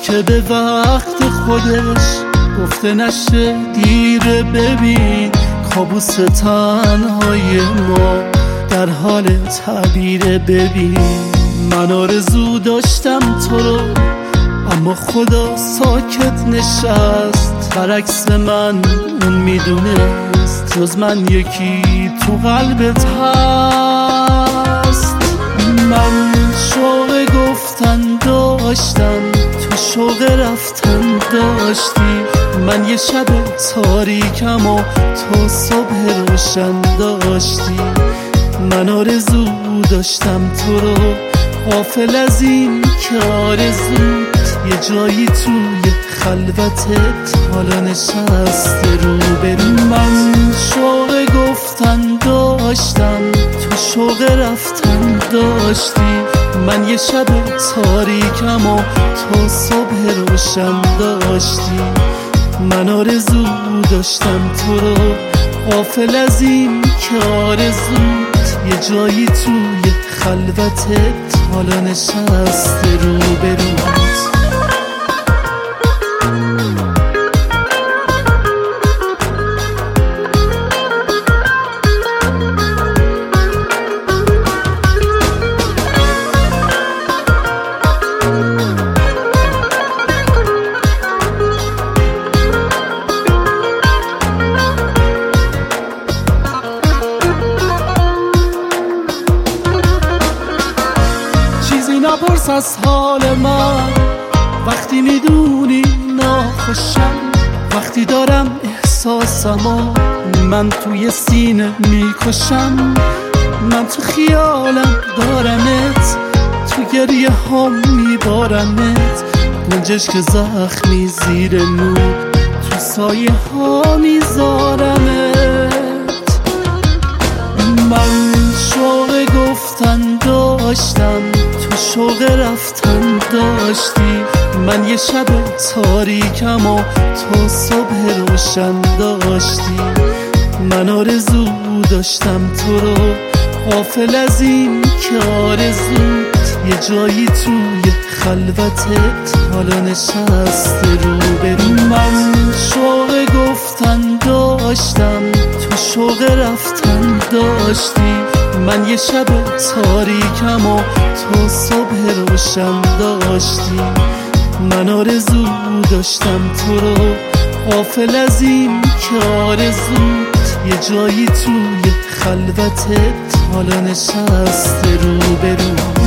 که به وقت خودش گفته نشه دیره. ببین کابوس تنهای ما در حال تعبیره. ببین من آرزو داشتم تو رو، اما خدا ساکت نشست. برعکس من اون میدونست جز من یکی تو قلبت هست. من شوق گفتن داشتم، تو شوق رفتن داشتی. من یه شب تاریکم و تو صبح روشن داشتی. من آرزو داشتم تو رو، غافل از این که آرزوت یه جایی توی خلوتت حالا نشسته رو برو. من شوق گفتن داشتم، تو شوق رفتن داشتی. من یه شب تاریکم و تو صبح روشن داشتی. من آرزو داشتم تو رو، غافل از این که آرزوت یه جایی توی خلوتت حالا نشسته رو بروت. نپرس از حال من وقتی میدونی ناخوشم، وقتی دارم احساسمو من توی سینه میکشم. من تو خیالم دارمت، تو گریه ها میبارمت. گنجشک زخمی زیر مو تو سایه ها میذارمت. من شوق گفتن داشتم، تو شوق رفتن داشتی. من یه شب تاریکم و تو صبح روشن داشتی. من آرزو داشتم تو رو، غافل از این که آرزوت یه جایی توی خلوتت حالا نشسته رو برو. من شوق گفتن داشتم، تو شوق رفتن داشتی. من یه شب تاریکم و تو صبح روشن داشتی. من آرزو داشتم تو رو، غافل از این که آرزوت یه جایی توی خلوتت حالا نشسته رو برو.